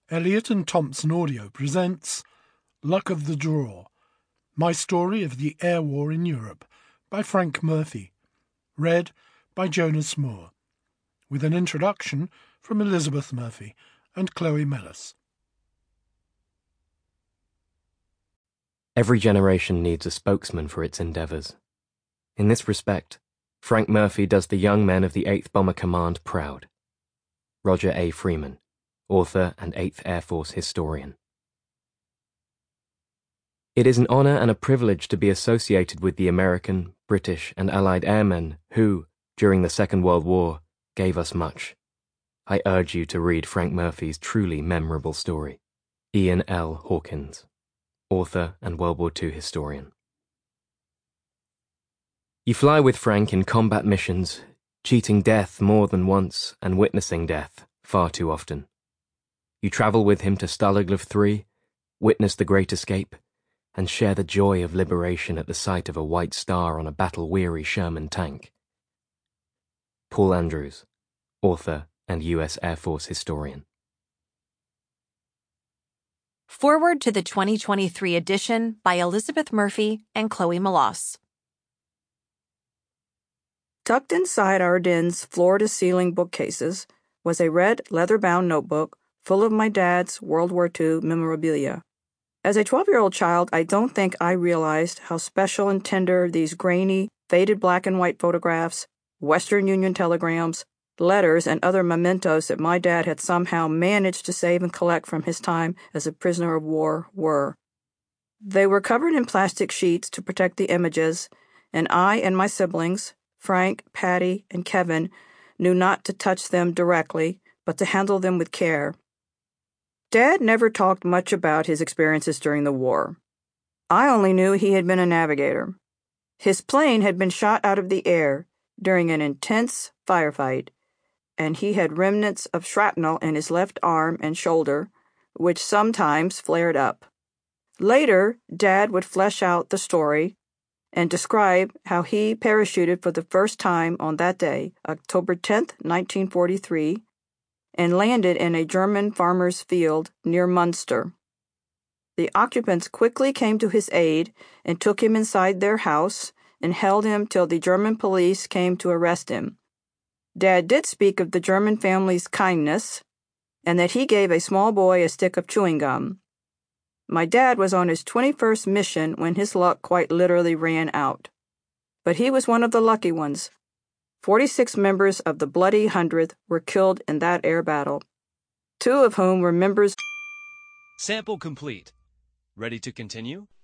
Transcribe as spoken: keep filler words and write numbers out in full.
Elliott and Thompson Audio presents Luck of the Draw, My Story of the Air War in Europe by Frank Murphy, read by Jonas Moore, with an introduction from Elizabeth Murphy and Chloe Mellis. Every generation needs a spokesman for its endeavours. In this respect, Frank Murphy does the young men of the eighth Bomber Command proud. Roger A. Freeman, author and eighth Air Force historian. It is an honour and a privilege to be associated with the American, British, and Allied airmen who, during the Second World War, gave us much. I urge you to read Frank Murphy's truly memorable story. Ian L. Hawkins, author and World War Two historian. You fly with Frank in combat missions, cheating death more than once and witnessing death far too often. You travel with him to Stalag three, witness the Great Escape, and share the joy of liberation at the sight of a white star on a battle-weary Sherman tank. Paul Andrews, author and U S Air Force historian. Forward to the twenty twenty-three edition by Elizabeth Murphy and Chloe Mellis. Tucked inside our den's floor-to-ceiling bookcases was a red leather-bound notebook full of my dad's World War Two memorabilia. As a twelve-year-old child, I don't think I realized how special and tender these grainy, faded black and white photographs, Western Union telegrams, letters, and other mementos that my dad had somehow managed to save and collect from his time as a prisoner of war were. They were covered in plastic sheets to protect the images, and I and my siblings, Frank, Patty, and Kevin, knew not to touch them directly, but to handle them with care. Dad never talked much about his experiences during the war. I only knew he had been a navigator. His plane had been shot out of the air during an intense firefight, and he had remnants of shrapnel in his left arm and shoulder, which sometimes flared up. Later, Dad would flesh out the story and describe how he parachuted for the first time on that day, October tenth, nineteen forty-three, and landed in a German farmer's field near Munster. The occupants quickly came to his aid and took him inside their house and held him till the German police came to arrest him. Dad did speak of the German family's kindness and that he gave a small boy a stick of chewing gum. My dad was on his twenty-first mission when his luck quite literally ran out. But he was one of the lucky ones. Forty-six members of the Bloody Hundredth were killed in that air battle, two of whom were members. Sample complete. Ready to continue?